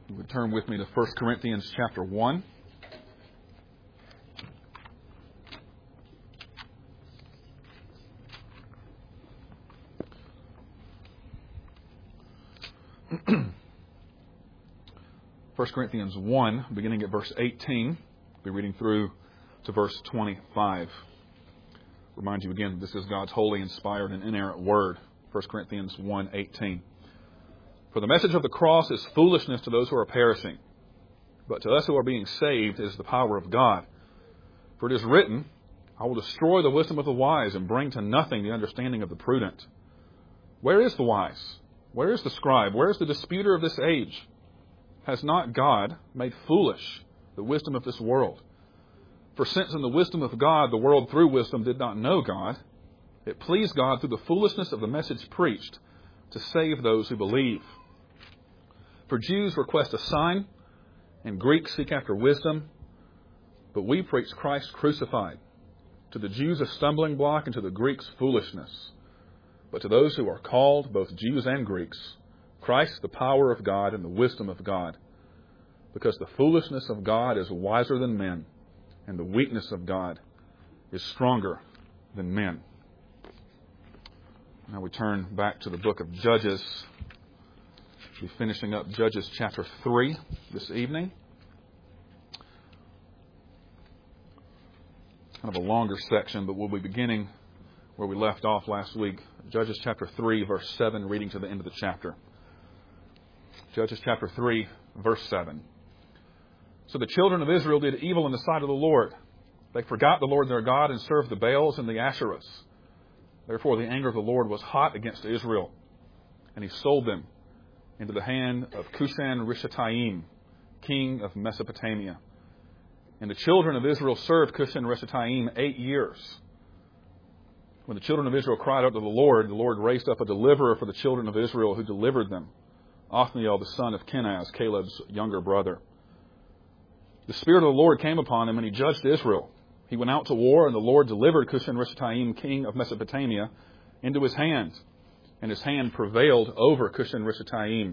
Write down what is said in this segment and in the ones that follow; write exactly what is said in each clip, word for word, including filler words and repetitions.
You would turn with me to First Corinthians chapter one. First Corinthians one, beginning at verse eighteen. We'll be reading through to verse twenty-five. Remind you again, this is God's holy, inspired, and inerrant word. First Corinthians one eighteen. For the message of the cross is foolishness to those who are perishing, but to us who are being saved is the power of God. For it is written, I will destroy the wisdom of the wise and bring to nothing the understanding of the prudent. Where is the wise? Where is the scribe? Where is the disputer of this age? Has not God made foolish the wisdom of this world? For since in the wisdom of God the world through wisdom did not know God, it pleased God through the foolishness of the message preached to save those who believe. For Jews request a sign, and Greeks seek after wisdom, but we preach Christ crucified. To the Jews a stumbling block, and to the Greeks foolishness. But to those who are called, both Jews and Greeks, Christ the power of God and the wisdom of God. Because the foolishness of God is wiser than men, and the weakness of God is stronger than men. Now we turn back to the book of Judges. We'll be finishing up Judges chapter three this evening. Kind of a longer section, but we'll be beginning where we left off last week. Judges chapter three, verse seven, reading to the end of the chapter. Judges chapter three, verse seven. So the children of Israel did evil in the sight of the Lord. They forgot the Lord their God and served the Baals and the Asherahs. Therefore the anger of the Lord was hot against Israel, and he sold them into the hand of Cushan-Rishathaim, king of Mesopotamia. And the children of Israel served Cushan-Rishathaim eight years. When the children of Israel cried out to the Lord, the Lord raised up a deliverer for the children of Israel who delivered them, Othniel the son of Kenaz, Caleb's younger brother. The Spirit of the Lord came upon him, and he judged Israel. He went out to war, and the Lord delivered Cushan-Rishathaim, king of Mesopotamia, into his hand. And his hand prevailed over Cushan-Rishathaim.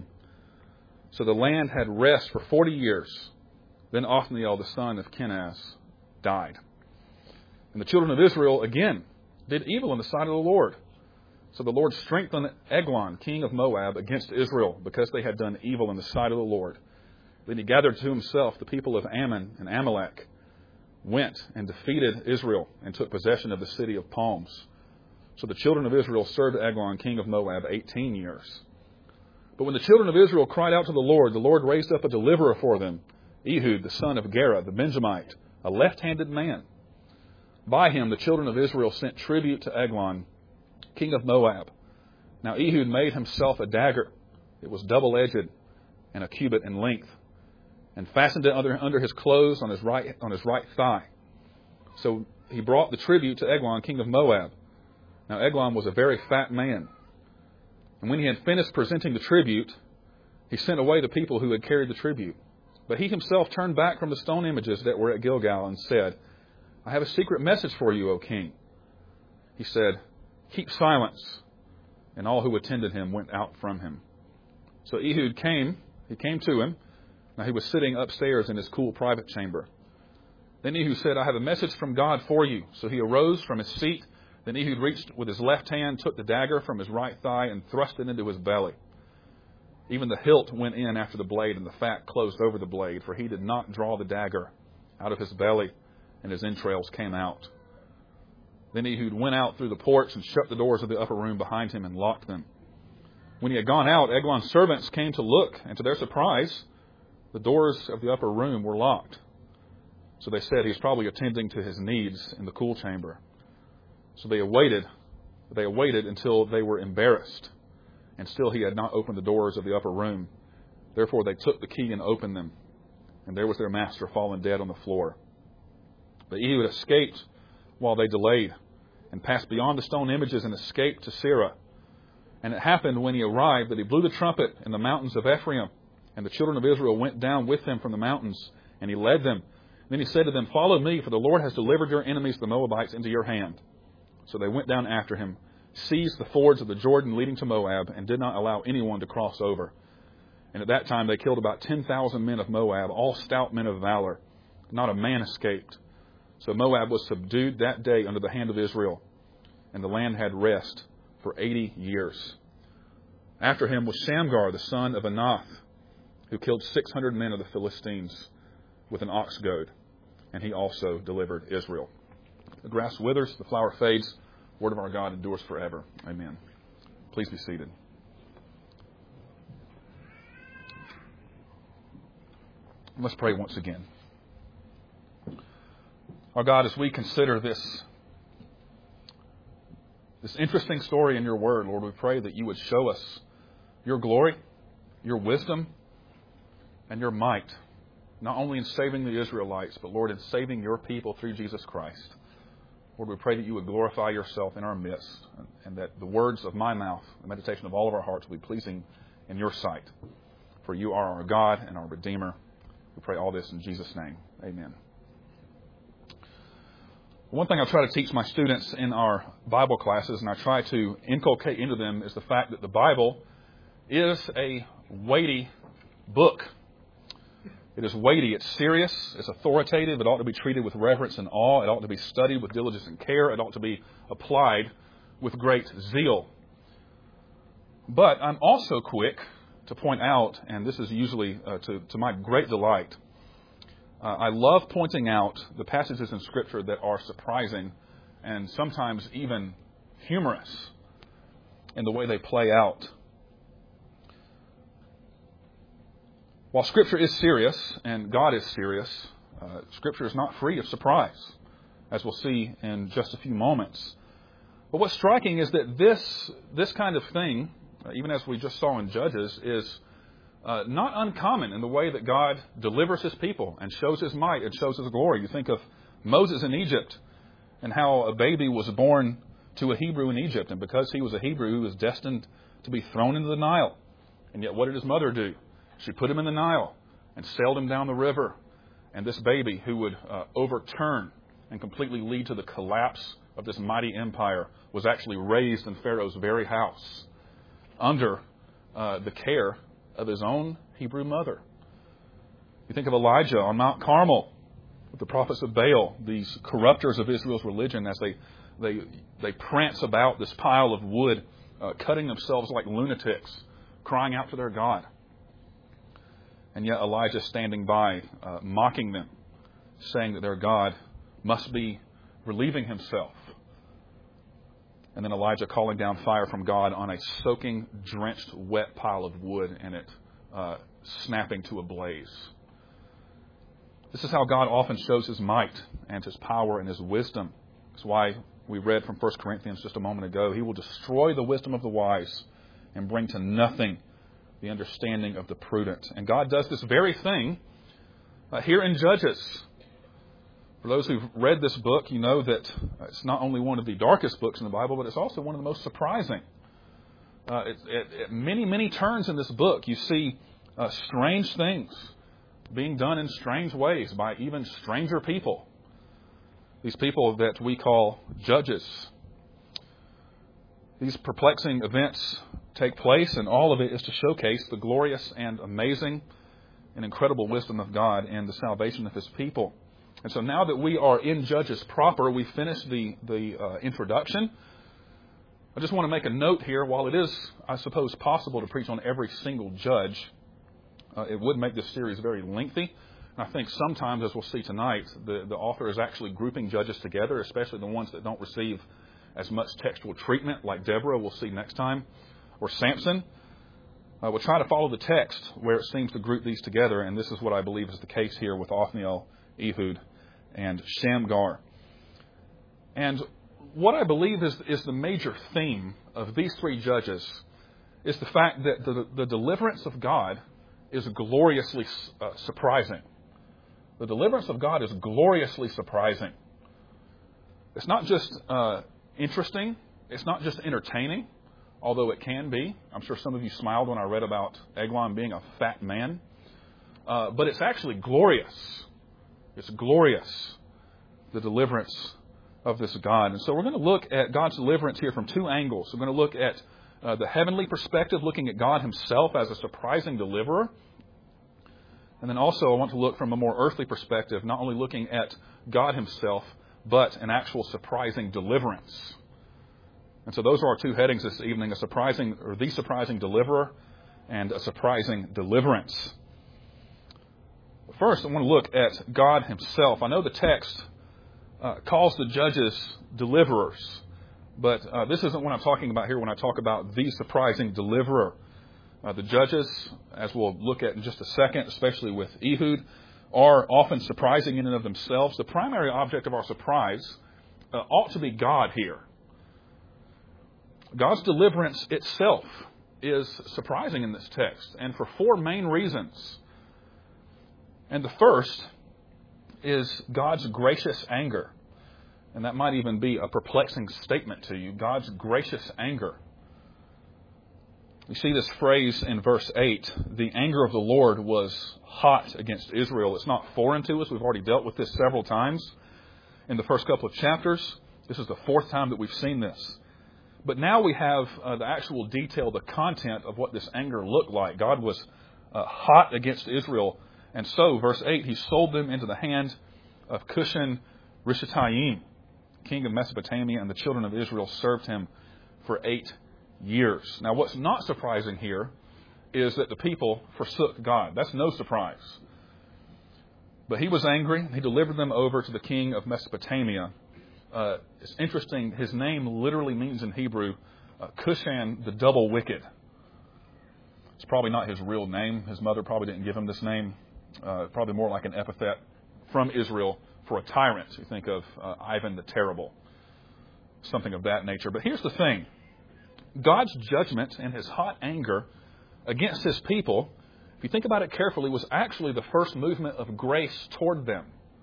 So the land had rest for forty years. Then Othniel, the son of Kenaz, died. And the children of Israel again did evil in the sight of the Lord. So the Lord strengthened Eglon, king of Moab, against Israel, because they had done evil in the sight of the Lord. Then he gathered to himself the people of Ammon and Amalek, went and defeated Israel, and took possession of the city of palms. So the children of Israel served Eglon, king of Moab, eighteen years. But when the children of Israel cried out to the Lord, the Lord raised up a deliverer for them, Ehud, the son of Gera, the Benjamite, a left-handed man. By him the children of Israel sent tribute to Eglon, king of Moab. Now Ehud made himself a dagger. It was double-edged and a cubit in length, and fastened it under, under his clothes on his right on his right thigh. So he brought the tribute to Eglon, king of Moab. Now Eglon was a very fat man. And when he had finished presenting the tribute, he sent away the people who had carried the tribute. But he himself turned back from the stone images that were at Gilgal and said, I have a secret message for you, O king. He said, keep silence. And all who attended him went out from him. So Ehud came, he came to him. Now he was sitting upstairs in his cool private chamber. Then Ehud said, I have a message from God for you. So he arose from his seat. Then Ehud reached with his left hand, took the dagger from his right thigh, and thrust it into his belly. Even the hilt went in after the blade, and the fat closed over the blade, for he did not draw the dagger out of his belly, and his entrails came out. Then Ehud went out through the porch and shut the doors of the upper room behind him and locked them. When he had gone out, Eglon's servants came to look, and to their surprise, the doors of the upper room were locked. So they said, he's probably attending to his needs in the cool chamber. So they awaited, they awaited until they were embarrassed, and still he had not opened the doors of the upper room. Therefore they took the key and opened them, and there was their master fallen dead on the floor. But Ehud escaped while they delayed, and passed beyond the stone images and escaped to Seirah. And it happened when he arrived that he blew the trumpet in the mountains of Ephraim, and the children of Israel went down with him from the mountains, and he led them. Then he said to them, follow me, for the Lord has delivered your enemies, the Moabites, into your hand. So they went down after him, seized the fords of the Jordan leading to Moab, and did not allow anyone to cross over. And at that time they killed about ten thousand men of Moab, all stout men of valor. Not a man escaped. So Moab was subdued that day under the hand of Israel, and the land had rest for eighty years. After him was Shamgar, the son of Anath, who killed six hundred men of the Philistines with an ox goad, and he also delivered Israel. The grass withers, the flower fades, the word of our God endures forever. Amen. Please be seated. Let's pray once again. Our God, as we consider this, this interesting story in your word, Lord, we pray that you would show us your glory, your wisdom, and your might, not only in saving the Israelites, but, Lord, in saving your people through Jesus Christ. Lord, we pray that you would glorify yourself in our midst, and that the words of my mouth, the meditation of all of our hearts, will be pleasing in your sight. For you are our God and our Redeemer. We pray all this in Jesus' name. Amen. One thing I try to teach my students in our Bible classes, and I try to inculcate into them, is the fact that the Bible is a weighty book. It is weighty. It's serious. It's authoritative. It ought to be treated with reverence and awe. It ought to be studied with diligence and care. It ought to be applied with great zeal. But I'm also quick to point out, and this is usually uh, to, to my great delight, uh, I love pointing out the passages in Scripture that are surprising and sometimes even humorous in the way they play out. While Scripture is serious, and God is serious, uh, Scripture is not free of surprise, as we'll see in just a few moments. But what's striking is that this this kind of thing, uh, even as we just saw in Judges, is uh, not uncommon in the way that God delivers His people and shows His might and shows His glory. You think of Moses in Egypt and how a baby was born to a Hebrew in Egypt, and because he was a Hebrew, he was destined to be thrown into the Nile. And yet what did his mother do? She put him in the Nile and sailed him down the river. And this baby, who would uh, overturn and completely lead to the collapse of this mighty empire, was actually raised in Pharaoh's very house under uh, the care of his own Hebrew mother. You think of Elijah on Mount Carmel with the prophets of Baal, these corrupters of Israel's religion, as they they they prance about this pile of wood, uh, cutting themselves like lunatics, crying out to their God. And yet Elijah standing by, uh, mocking them, saying that their God must be relieving himself. And then Elijah calling down fire from God on a soaking, drenched, wet pile of wood, and it uh, snapping to a blaze. This is how God often shows His might and His power and His wisdom. That's why we read from First Corinthians just a moment ago, He will destroy the wisdom of the wise and bring to nothing the understanding of the prudent. And God does this very thing uh, here in Judges. For those who've read this book, you know that it's not only one of the darkest books in the Bible, but it's also one of the most surprising. Uh, it, it, at many, many turns in this book, you see uh, strange things being done in strange ways by even stranger people. These people that we call judges. These perplexing events take place, and all of it is to showcase the glorious and amazing and incredible wisdom of God and the salvation of His people. And so now that we are in Judges proper, we finished the, the uh, introduction. I just want to make a note here. While it is, I suppose, possible to preach on every single judge, uh, it would make this series very lengthy. And I think sometimes, as we'll see tonight, the, the author is actually grouping judges together, especially the ones that don't receive as much textual treatment, like Deborah, we'll see next time, or Samson. Uh, we'll try to follow the text where it seems to group these together, and this is what I believe is the case here with Othniel, Ehud, and Shamgar. And what I believe is, is the major theme of these three judges is the fact that the, the deliverance of God is gloriously uh, surprising. The deliverance of God is gloriously surprising. It's not just uh, interesting. It's not just entertaining, although it can be. I'm sure some of you smiled when I read about Eglon being a fat man. Uh, but it's actually glorious. It's glorious, the deliverance of this God. And so we're going to look at God's deliverance here from two angles. We're going to look at uh, the heavenly perspective, looking at God himself as a surprising deliverer. And then also I want to look from a more earthly perspective, not only looking at God himself, but an actual surprising deliverance. And so those are our two headings this evening, a surprising, or the surprising deliverer and a surprising deliverance. First, I want to look at God himself. I know the text uh, calls the judges deliverers, but uh, this isn't what I'm talking about here when I talk about the surprising deliverer. Uh, the judges, as we'll look at in just a second, especially with Ehud, are often surprising in and of themselves. The primary object of our surprise uh, ought to be God here. God's deliverance itself is surprising in this text, and for four main reasons. And the first is God's gracious anger. And that might even be a perplexing statement to you. God's gracious anger. We see this phrase in verse eight. The anger of the Lord was hot against Israel. It's not foreign to us. We've already dealt with this several times in the first couple of chapters. This is the fourth time that we've seen this. But now we have uh, the actual detail, the content of what this anger looked like. God was uh, hot against Israel. And so, verse eight, he sold them into the hand of Cushan Rishatayim, king of Mesopotamia, and the children of Israel served him for eight years. Now, what's not surprising here is that the people forsook God. That's no surprise. But he was angry. He delivered them over to the king of Mesopotamia. Uh, it's interesting. His name literally means in Hebrew, uh, Cushan, the double wicked. It's probably not his real name. His mother probably didn't give him this name. Uh, probably more like an epithet from Israel for a tyrant. You think of uh, Ivan the Terrible, something of that nature. But here's the thing. God's judgment and his hot anger against his people, if you think about it carefully, was actually the first movement of grace toward them.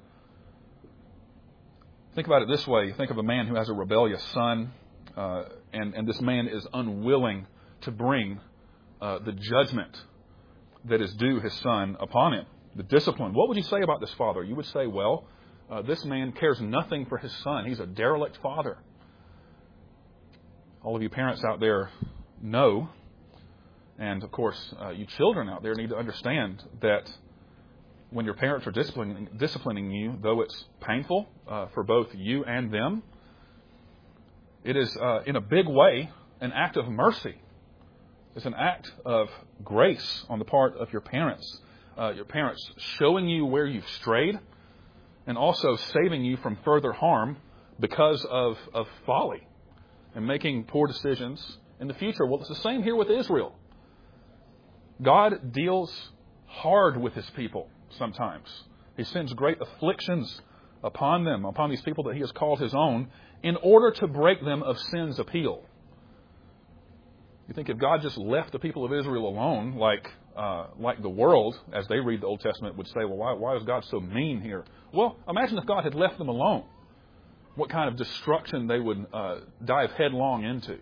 Think about it this way. Think of a man who has a rebellious son, uh, and, and this man is unwilling to bring uh, the judgment that is due his son upon him, the discipline. What would you say about this father? You would say, well, uh, this man cares nothing for his son. He's a derelict father. All of you parents out there know, and of course, uh, you children out there need to understand that when your parents are disciplining, disciplining you, though it's painful uh, for both you and them, it is uh, in a big way an act of mercy. It's an act of grace on the part of your parents. Uh, your parents showing you where you've strayed and also saving you from further harm because of, of folly and making poor decisions in the future. Well, it's the same here with Israel. God deals hard with his people sometimes. He sends great afflictions upon them, upon these people that he has called his own, in order to break them of sin's appeal. You think if God just left the people of Israel alone, like uh, like the world, as they read the Old Testament, would say, well, why, why is God so mean here? Well, imagine if God had left them alone. What kind of destruction they would uh, dive headlong into.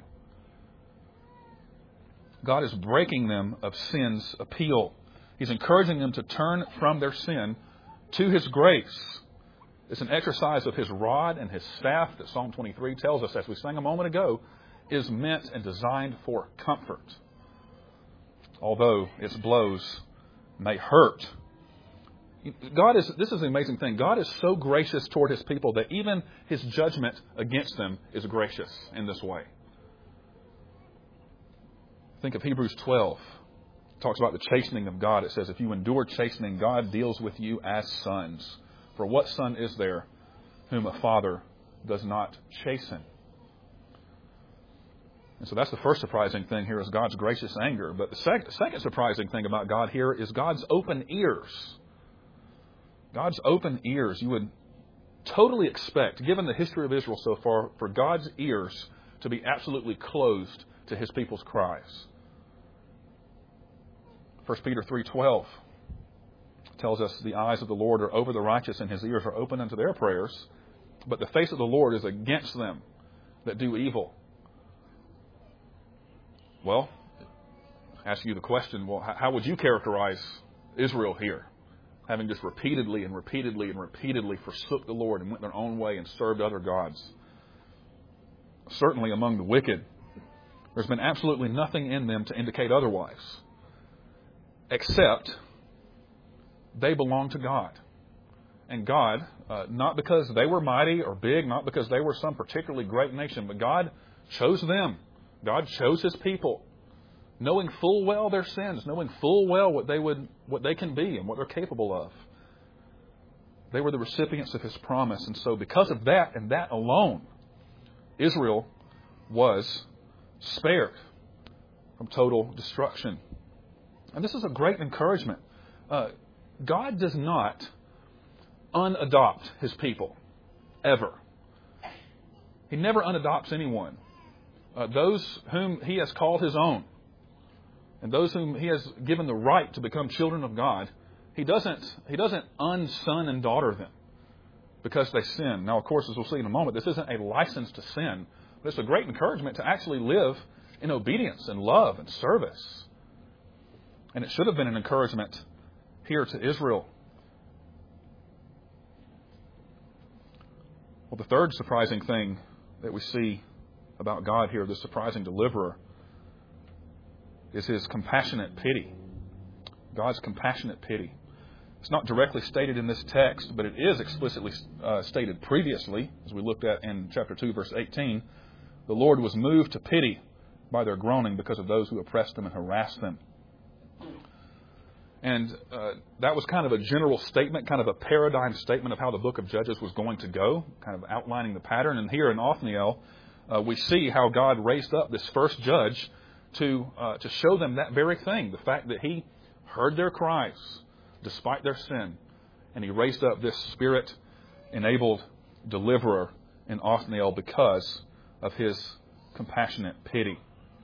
God is breaking them of sin's appeal. He's encouraging them to turn from their sin to his grace. It's an exercise of his rod and his staff that Psalm twenty-three tells us, as we sang a moment ago, is meant and designed for comfort. Although its blows may hurt. God is, this is the amazing thing. God is so gracious toward his people that even his judgment against them is gracious in this way. Think of Hebrews twelve. It talks about the chastening of God. It says, if you endure chastening, God deals with you as sons. For what son is there whom a father does not chasten? And so that's the first surprising thing here is God's gracious anger. But the sec- second surprising thing about God here is God's open ears. God's open ears. You would totally expect, given the history of Israel so far, for God's ears to be absolutely closed to his people's cries. First Peter three twelve tells us the eyes of the Lord are over the righteous and his ears are open unto their prayers, but the face of the Lord is against them that do evil. Well, I ask you the question, well, how would you characterize Israel here? Having just repeatedly and repeatedly and repeatedly forsook the Lord and went their own way and served other gods. Certainly among the wicked, There's been absolutely nothing in them to indicate otherwise, except they belong to God. And God, uh, not because they were mighty or big, not because they were some particularly great nation, but God chose them. God chose His people, knowing full well their sins, knowing full well what they would, what they can be and what they're capable of. They were the recipients of His promise. And so because of that and that alone, Israel was spared from total destruction. And this is a great encouragement. Uh, God does not unadopt His people, ever. He never unadopts anyone. Uh, those whom He has called His own, and those whom He has given the right to become children of God, He doesn't, He doesn't un-son and daughter them because they sin. Now, of course, as we'll see in a moment, this isn't a license to sin, but it's a great encouragement to actually live in obedience and love and service. And it should have been an encouragement here to Israel. Well, the third surprising thing that we see about God here, the surprising deliverer, is His compassionate pity. God's compassionate pity. It's not directly stated in this text, but it is explicitly uh, stated previously, as we looked at in chapter two, verse eighteen. The Lord was moved to pity by their groaning because of those who oppressed them and harassed them. And uh, that was kind of a general statement, kind of a paradigm statement of how the book of Judges was going to go, kind of outlining the pattern. And here in Othniel, uh, we see how God raised up this first judge to uh, to show them that very thing, the fact that He heard their cries despite their sin, and He raised up this Spirit-enabled deliverer in Othniel because of His compassionate pity.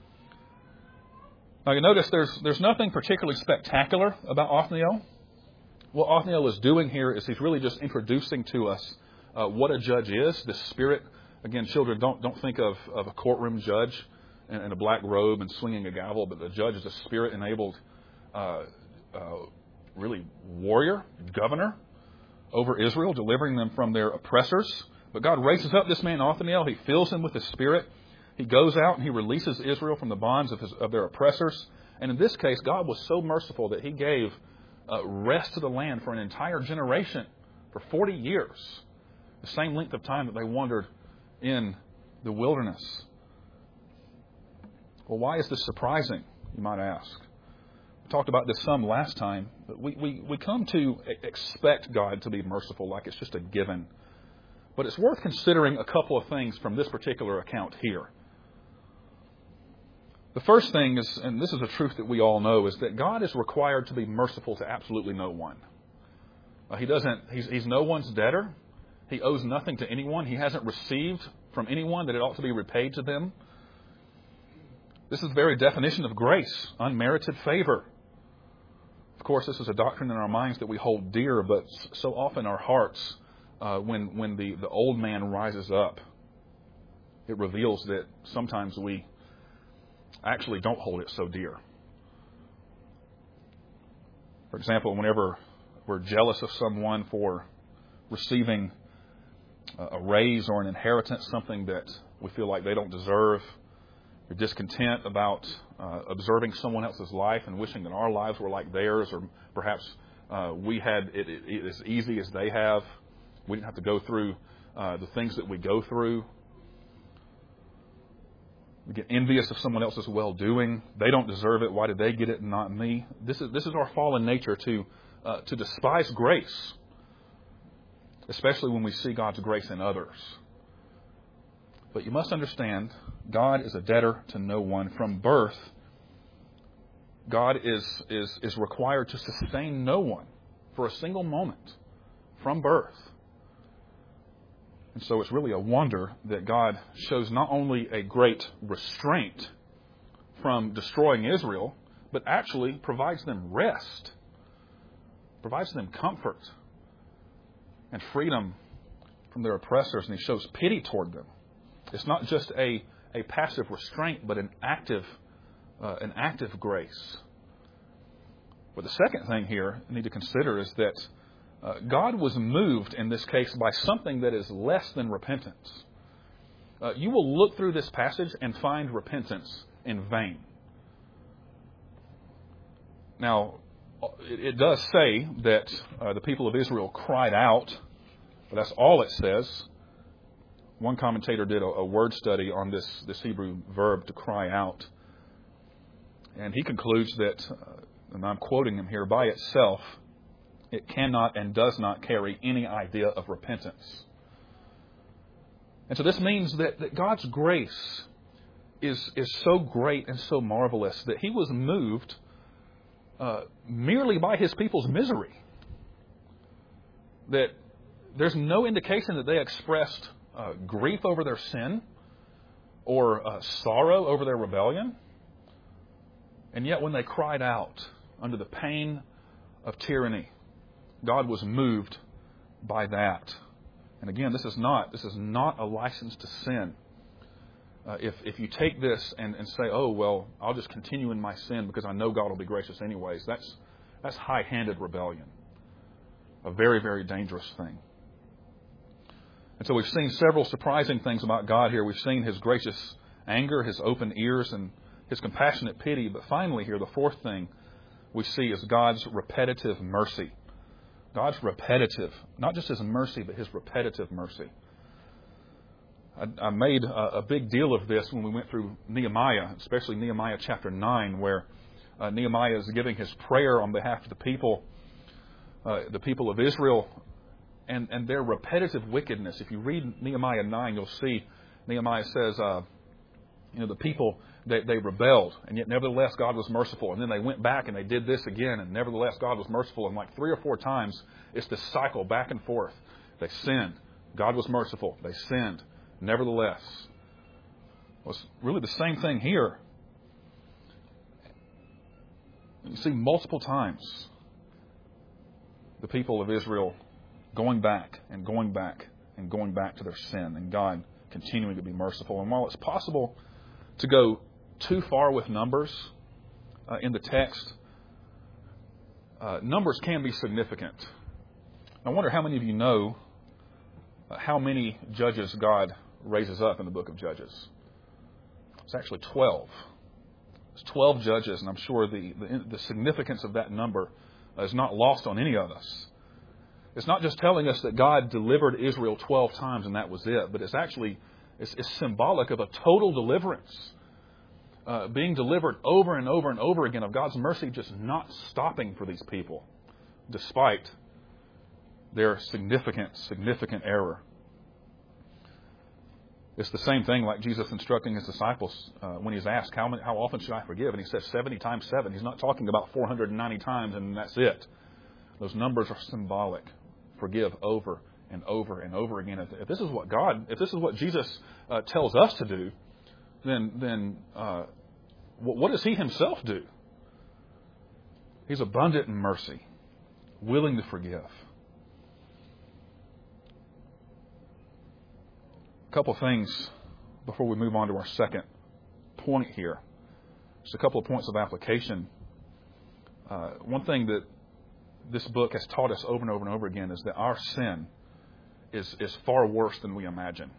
Now you notice there's there's nothing particularly spectacular about Othniel. What Othniel is doing here is he's really just introducing to us uh, what a judge is. This Spirit, again, children, don't don't think of, of a courtroom judge in, in a black robe and swinging a gavel, but the judge is a Spirit-enabled, uh, uh, really warrior, governor over Israel, delivering them from their oppressors. But God raises up this man Othniel. He fills him with His Spirit. He goes out and He releases Israel from the bonds of, his, of their oppressors. And in this case, God was so merciful that He gave uh, rest to the land for an entire generation, for forty years, the same length of time that they wandered in the wilderness. Well, why is this surprising, you might ask? We talked about this some last time, but we, we, we come to expect God to be merciful like it's just a given. But it's worth considering a couple of things from this particular account here. The first thing is, and this is a truth that we all know, is that God is required to be merciful to absolutely no one. Uh, he doesn't, he's, he's no one's debtor. He owes nothing to anyone. He hasn't received from anyone that it ought to be repaid to them. This is the very definition of grace, unmerited favor. Of course, this is a doctrine in our minds that we hold dear, but so often our hearts, uh, when, when the, the old man rises up, it reveals that sometimes we actually don't hold it so dear. For example, whenever we're jealous of someone for receiving a raise or an inheritance, something that we feel like they don't deserve, we're discontent about uh, observing someone else's life and wishing that our lives were like theirs, or perhaps uh, we had it, it, it as easy as they have. We didn't have to go through uh, the things that we go through. We get envious of someone else's well-doing. They don't deserve it. Why did they get it and not me? This is this is our fallen nature to uh, to despise grace, especially when we see God's grace in others. But you must understand, God is a debtor to no one. From birth, God is is is required to sustain no one for a single moment from birth. And so it's really a wonder that God shows not only a great restraint from destroying Israel, but actually provides them rest, provides them comfort and freedom from their oppressors, and He shows pity toward them. It's not just a, a passive restraint, but an active, uh, an active grace. But the second thing here you need to consider is that Uh, God was moved in this case by something that is less than repentance. Uh, you will look through this passage and find repentance in vain. Now, it, it does say that uh, the people of Israel cried out, but that's all it says. One commentator did a, a word study on this, this Hebrew verb to cry out. And he concludes that, uh, and I'm quoting him here, by itself, it cannot and does not carry any idea of repentance. And so this means that, that God's grace is, is so great and so marvelous that He was moved uh, merely by His people's misery. That there's no indication that they expressed uh, grief over their sin or uh, sorrow over their rebellion. And yet when they cried out under the pain of tyranny, God was moved by that. And again, this is not this is not a license to sin. Uh, if if you take this and, and say, oh, well, I'll just continue in my sin because I know God will be gracious anyways, that's that's high-handed rebellion. A very, very dangerous thing. And so we've seen several surprising things about God here. We've seen His gracious anger, His open ears, and His compassionate pity. But finally here, the fourth thing we see is God's repetitive mercy. God's repetitive, not just His mercy, but His repetitive mercy. I, I made a, a big deal of this when we went through Nehemiah, especially Nehemiah chapter nine, where uh, Nehemiah is giving his prayer on behalf of the people, uh, the people of Israel, and, and their repetitive wickedness. If you read Nehemiah nine, you'll see Nehemiah says, uh, you know, the people, They, they rebelled, and yet nevertheless God was merciful. And then they went back and they did this again, and nevertheless God was merciful. And like three or four times, it's this cycle back and forth. They sinned. God was merciful. They sinned. Nevertheless. It was really the same thing here. You see multiple times the people of Israel going back and going back and going back to their sin, and God continuing to be merciful. And while it's possible to go too far with numbers uh, in the text, uh, numbers can be significant. I wonder how many of you know uh, how many judges God raises up in the book of Judges. It's actually twelve. It's twelve judges, and I'm sure the, the, the significance of that number is not lost on any of us. It's not just telling us that God delivered Israel twelve times and that was it, but it's actually it's, it's symbolic of a total deliverance. Uh, being delivered over and over and over again, of God's mercy just not stopping for these people, despite their significant, significant error. It's the same thing like Jesus instructing His disciples uh, when He's asked, how, many, how often should I forgive? And He says seventy times seven. He's not talking about four hundred ninety times and that's it. Those numbers are symbolic. Forgive over and over and over again. If, if this is what God, if this is what Jesus uh, tells us to do, then then uh, what does He Himself do? He's abundant in mercy, willing to forgive. A couple of things before we move on to our second point here. Just a couple of points of application. Uh, one thing that this book has taught us over and over and over again is that our sin is, is far worse than we imagine.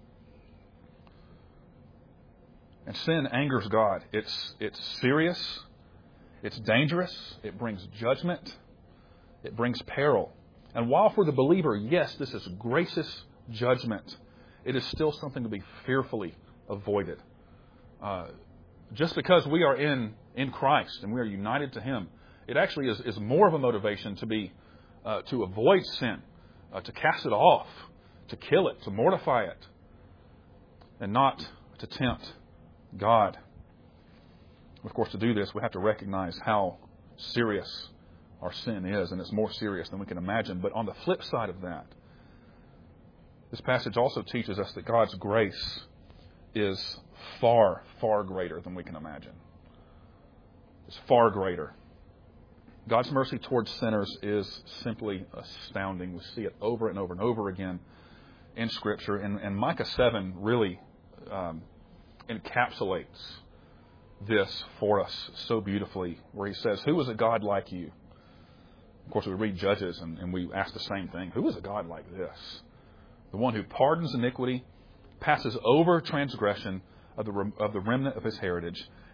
And sin angers God. It's it's serious. It's dangerous. It brings judgment. It brings peril. And while for the believer, yes, this is gracious judgment, it is still something to be fearfully avoided. Uh, just because we are in, in Christ and we are united to Him, it actually is, is more of a motivation to be uh, to avoid sin, uh, to cast it off, to kill it, to mortify it, and not to tempt God. Of course, to do this, we have to recognize how serious our sin is, and it's more serious than we can imagine. But on the flip side of that, this passage also teaches us that God's grace is far, far greater than we can imagine. It's far greater. God's mercy towards sinners is simply astounding. We see it over and over and over again in Scripture. And, and Micah seven really um, encapsulates this for us so beautifully, where he says, who is a God like you? Of course, we read Judges and, and we ask the same thing. Who is a God like this? The one who pardons iniquity, passes over transgression of the, of the remnant of His heritage,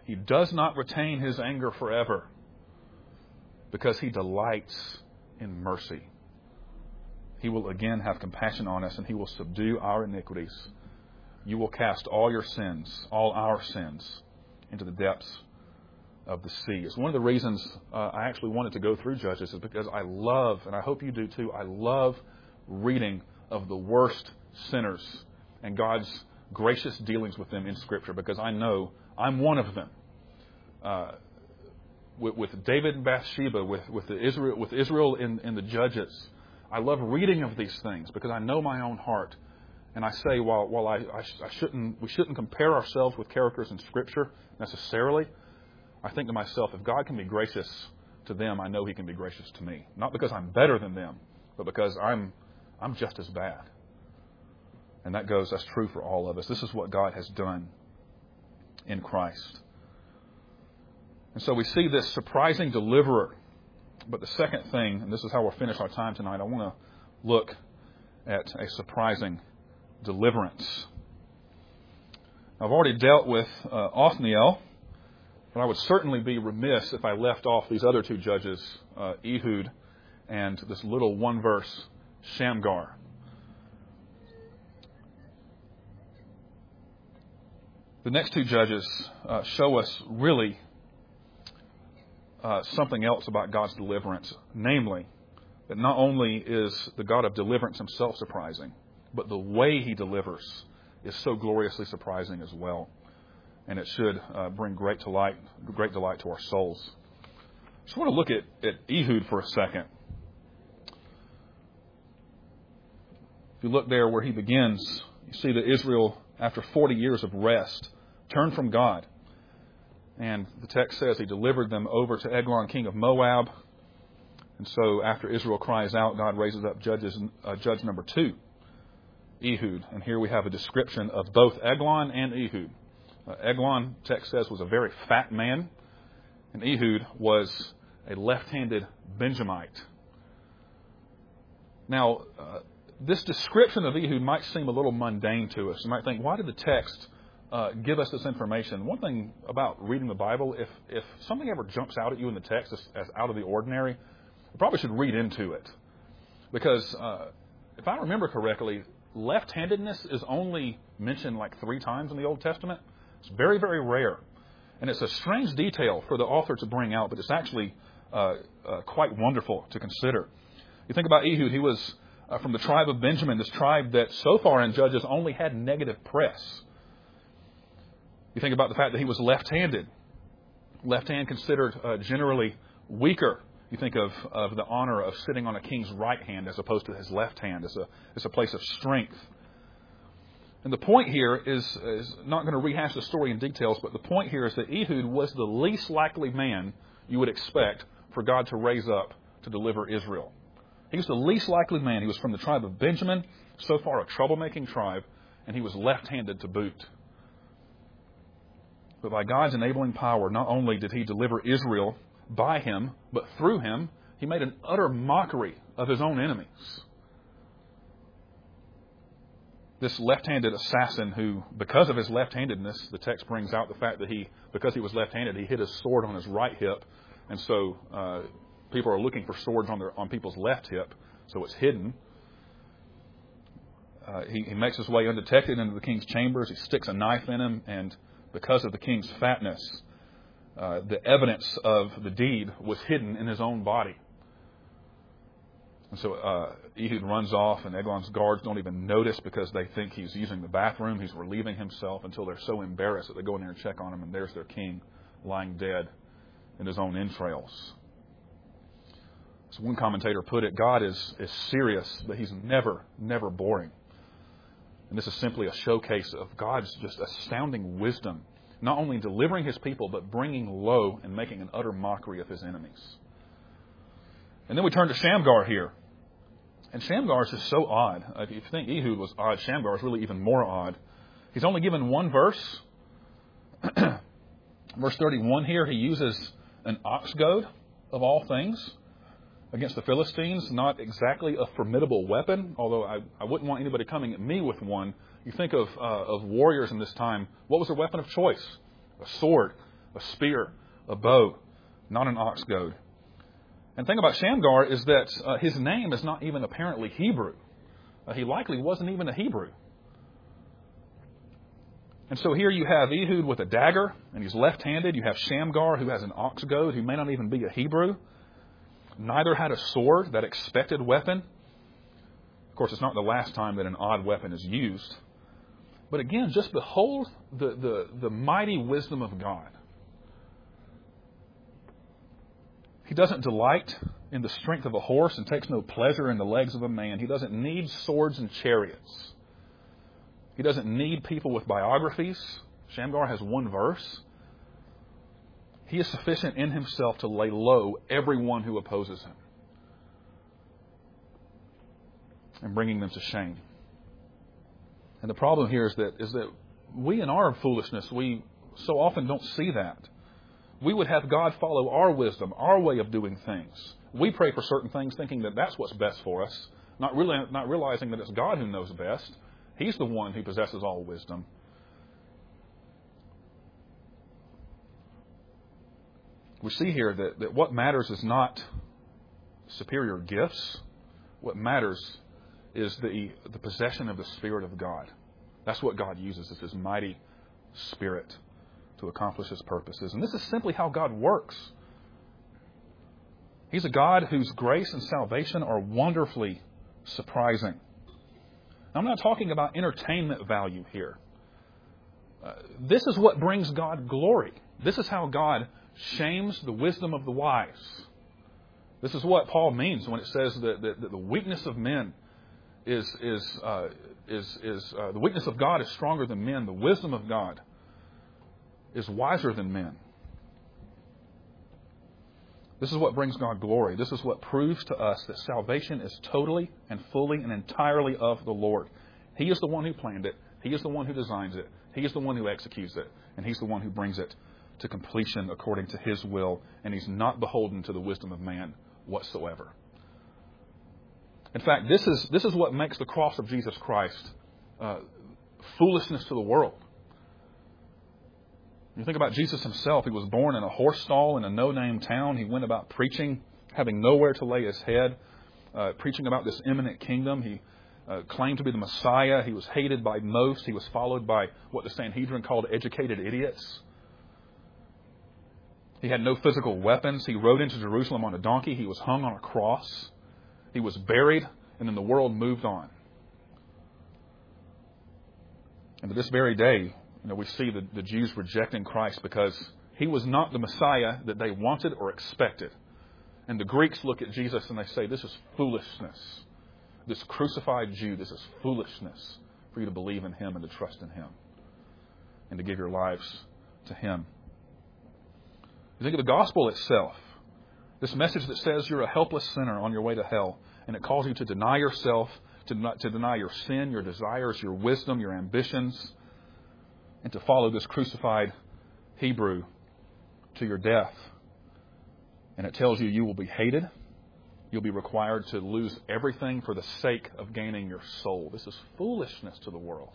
He does not retain His anger forever because He delights in mercy. He will again have compassion on us, and He will subdue our iniquities. You will cast all your sins, all our sins, into the depths of the sea. It's one of the reasons uh, I actually wanted to go through Judges, is because I love, and I hope you do too, I love reading of the worst sinners and God's gracious dealings with them in Scripture, because I know I'm one of them. Uh, with, with David and Bathsheba, with, with, the Israel, with Israel in, in the Judges, I love reading of these things because I know my own heart. And I say, while while I, I, I shouldn't we shouldn't compare ourselves with characters in Scripture necessarily, I think to myself, if God can be gracious to them, I know He can be gracious to me. Not because I'm better than them, but because I'm I'm just as bad. And that goes, that's true for all of us. This is what God has done in Christ. And so we see this surprising deliverer. But the second thing, and this is how we'll finish our time tonight, I want to look at a surprising deliverance. I've already dealt with uh, Othniel, but I would certainly be remiss if I left off these other two judges, uh, Ehud and this little one-verse Shamgar. The next two judges uh, show us really uh, something else about God's deliverance, namely that not only is the God of deliverance Himself surprising, but the way He delivers is so gloriously surprising as well. And it should uh, bring great delight, great delight to our souls. I just want to look at, at Ehud for a second. If you look there where he begins, you see that Israel, after forty years of rest, turned from God. And the text says He delivered them over to Eglon, king of Moab. And so after Israel cries out, God raises up judges, uh, judge number two, Ehud. And here we have a description of both Eglon and Ehud. Uh, Eglon, text says, was a very fat man, and Ehud was a left-handed Benjamite. Now, uh, this description of Ehud might seem a little mundane to us. You might think, why did the text uh, give us this information? One thing about reading the Bible, if, if something ever jumps out at you in the text as, as out of the ordinary, you probably should read into it. Because uh, if I remember correctly, left-handedness is only mentioned like three times in the Old Testament. It's very, very rare. And it's a strange detail for the author to bring out, but it's actually uh, uh, quite wonderful to consider. You think about Ehud, he was uh, from the tribe of Benjamin, this tribe that so far in Judges only had negative press. You think about the fact that he was left-handed. Left hand considered uh, generally weaker. You think of, of the honor of sitting on a king's right hand as opposed to his left hand. It's a, it's a place of strength. And the point here is, is not going to rehash the story in details, but the point here is that Ehud was the least likely man you would expect for God to raise up to deliver Israel. He was the least likely man. He was from the tribe of Benjamin, so far a troublemaking tribe, and he was left-handed to boot. But by God's enabling power, not only did He deliver Israel by him, but through him, he made an utter mockery of his own enemies. This left-handed assassin who, because of his left-handedness, the text brings out the fact that he, because he was left-handed, he hid his sword on his right hip. And so uh, people are looking for swords on their on people's left hip, so it's hidden. Uh, he, he makes his way undetected into the king's chambers. He sticks a knife in him, and because of the king's fatness, uh, the evidence of the deed was hidden in his own body. And so uh, Ehud runs off, and Eglon's guards don't even notice because they think he's using the bathroom. He's relieving himself until they're so embarrassed that they go in there and check on him, and there's their king lying dead in his own entrails. So one commentator put it, God is, is serious, but He's never, never boring. And this is simply a showcase of God's just astounding wisdom, not only in delivering His people, but bringing low and making an utter mockery of His enemies. And then we turn to Shamgar here. And Shamgar is just so odd. If you think Ehud was odd, Shamgar is really even more odd. He's only given one verse. Verse thirty-one here, he uses an ox goad, of all things, against the Philistines. Not exactly a formidable weapon, although I, I wouldn't want anybody coming at me with one. You think of uh, of warriors in this time. What was their weapon of choice? A sword. a spear, a bow, not an ox goad. And the thing about Shamgar is that uh, his name is not even apparently Hebrew. Uh, he likely wasn't even a Hebrew. And so here you have Ehud with a dagger, and he's left-handed. You have Shamgar, who has an ox goad, who may not even be a Hebrew. Neither had a sword, that expected weapon. Of course, it's not the last time that an odd weapon is used. But again, just behold the, the, the mighty wisdom of God. He doesn't delight in the strength of a horse and takes no pleasure in the legs of a man. He doesn't need swords and chariots. He doesn't need people with biographies. Shamgar has one verse. He is sufficient in himself to lay low everyone who opposes him and bringing them to shame. And the problem here is that is that we in our foolishness, we so often don't see that. We would have God follow our wisdom, our way of doing things. We pray for certain things thinking that that's what's best for us, not really, not realizing that it's God who knows best. He's the one who possesses all wisdom. We see here that, that what matters is not superior gifts. What matters is the, the possession of the Spirit of God. That's what God uses, is His mighty Spirit to accomplish His purposes. And this is simply how God works. He's a God whose grace and salvation are wonderfully surprising. Now, I'm not talking about entertainment value here. Uh, this is what brings God glory. This is how God shames the wisdom of the wise. This is what Paul means when it says that, that, that the weakness of men is is uh, is is uh, the weakness of God is stronger than men. The wisdom of God is wiser than men. This is what brings God glory. This is what proves to us that salvation is totally and fully and entirely of the Lord. He is the one who planned it. He is the one who designs it. He is the one who executes it. And He's the one who brings it to completion according to His will. And He's not beholden to the wisdom of man whatsoever. In fact, this is this is what makes the cross of Jesus Christ uh, foolishness to the world. You think about Jesus Himself. He was born in a horse stall in a no-name town. He went about preaching, having nowhere to lay His head, uh, preaching about this imminent kingdom. He uh, claimed to be the Messiah. He was hated by most. He was followed by what the Sanhedrin called educated idiots. He had no physical weapons. He rode into Jerusalem on a donkey. He was hung on a cross. He was buried, and then the world moved on. And to this very day, you know, we see the, the Jews rejecting Christ because He was not the Messiah that they wanted or expected. And the Greeks look at Jesus and they say, this is foolishness. This crucified Jew, this is foolishness for you to believe in Him and to trust in Him and to give your lives to Him. You think of the gospel itself. This message that says you're a helpless sinner on your way to hell, and it calls you to deny yourself, to, not, to deny your sin, your desires, your wisdom, your ambitions, and to follow this crucified Hebrew to your death. And it tells you you will be hated. You'll be required to lose everything for the sake of gaining your soul. This is foolishness to the world.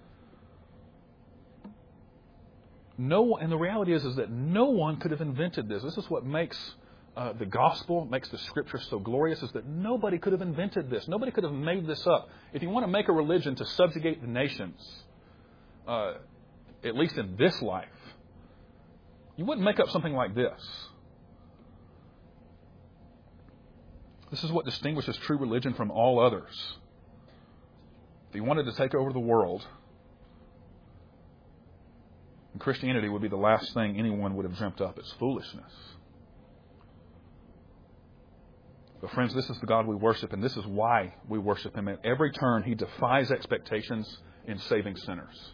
No, and the reality is, is that no one could have invented this. This is what makes uh, the gospel, makes the Scripture so glorious, is that nobody could have invented this. Nobody could have made this up. If you want to make a religion to subjugate the nations, uh, at least in this life, you wouldn't make up something like this. This is what distinguishes true religion from all others. If you wanted to take over the world, Christianity would be the last thing anyone would have dreamt up. It's foolishness. But friends, this is the God we worship, and this is why we worship Him. At every turn, He defies expectations in saving sinners.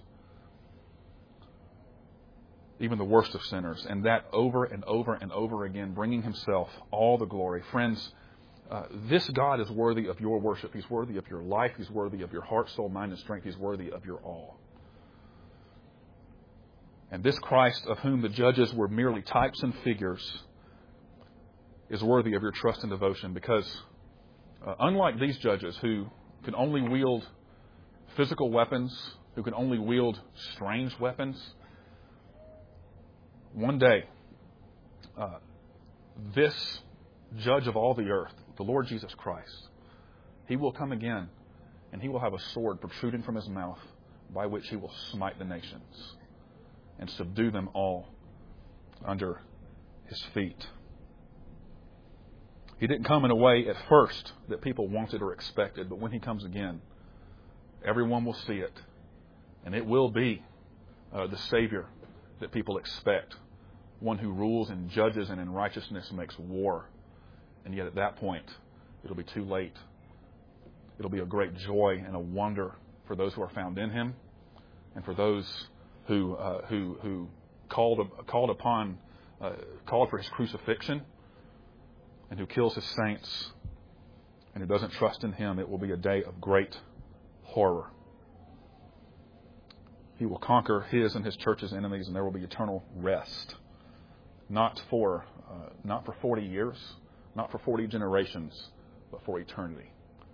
Even the worst of sinners. And that over and over and over again, bringing Himself all the glory. Friends, uh, this God is worthy of your worship. He's worthy of your life. He's worthy of your heart, soul, mind, and strength. He's worthy of your all. And this Christ, of whom the judges were merely types and figures, is worthy of your trust and devotion, because uh, unlike these judges who can only wield physical weapons, who can only wield strange weapons, one day, uh, this judge of all the earth, the Lord Jesus Christ, He will come again, and He will have a sword protruding from His mouth by which He will smite the nations and subdue them all under His feet. He didn't come in a way at first that people wanted or expected, but when He comes again, everyone will see it, and it will be uh, the Savior that people expect, one who rules and judges and in righteousness makes war. And yet at that point, it'll be too late. It'll be a great joy and a wonder for those who are found in Him, and for those who uh, who who called called upon uh, called for His crucifixion, and who kills His saints, and who doesn't trust in Him. It will be a day of great horror. He will conquer His and His church's enemies, and there will be eternal rest, not for uh, not for forty years, not for forty generations, but for eternity.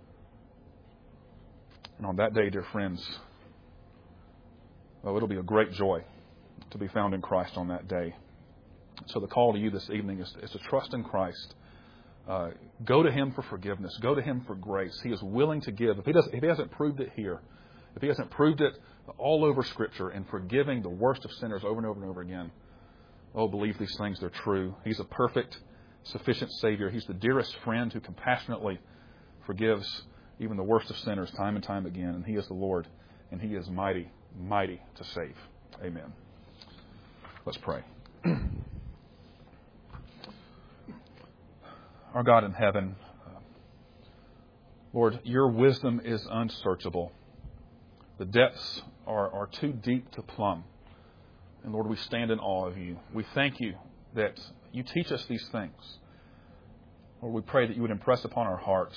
And on that day, dear friends, well, it'll be a great joy to be found in Christ on that day. So the call to you this evening is, is to trust in Christ. Uh, go to Him for forgiveness. Go to Him for grace. He is willing to give. If He doesn't, if He hasn't proved it here, if He hasn't proved it all over Scripture in forgiving the worst of sinners over and over and over again, oh, believe these things, they're true. He's a perfect, sufficient Savior. He's the dearest friend who compassionately forgives even the worst of sinners time and time again. And He is the Lord, and He is mighty, mighty to save. Amen. Let's pray. Our God in heaven, uh, Lord, Your wisdom is unsearchable. The depths are, are too deep to plumb. And Lord, we stand in awe of You. We thank You that You teach us these things. Lord, we pray that You would impress upon our hearts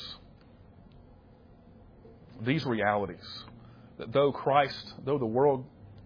these realities. That though Christ, though the world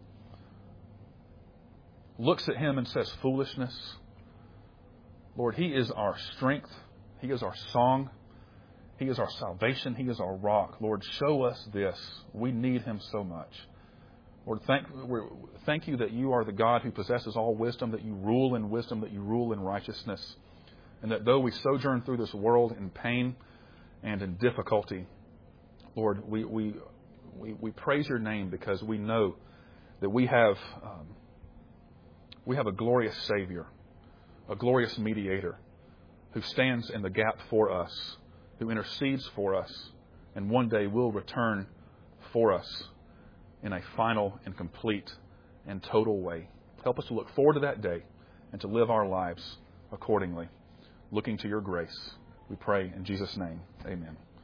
looks at Him and says foolishness, Lord, He is our strength. He is our song. He is our salvation. He is our rock. Lord, show us this. We need Him so much. Lord, thank, thank You that You are the God who possesses all wisdom, that You rule in wisdom, that You rule in righteousness, and that though we sojourn through this world in pain and in difficulty, Lord, we we we, we praise Your name because we know that we have um, we have a glorious Savior, a glorious mediator who stands in the gap for us, who intercedes for us, and one day will return for us in a final and complete and total way. Help us to look forward to that day and to live our lives accordingly, looking to Your grace. We pray in Jesus' name. Amen.